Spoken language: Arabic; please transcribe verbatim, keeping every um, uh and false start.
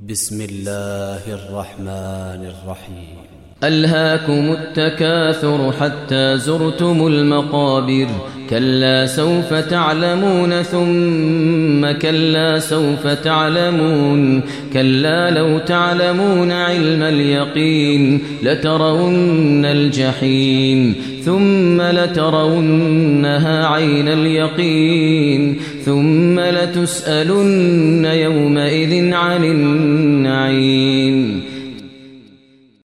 بسم الله الرحمن الرحيم. ألهاكم التكاثر حتى زرتم المقابر، كلا سوف تعلمون ثم كلا سوف تعلمون، كلا لو تعلمون علم اليقين لترون الجحيم ثم لترونها عين اليقين ثم لتسألن يومئذ عن النعيم.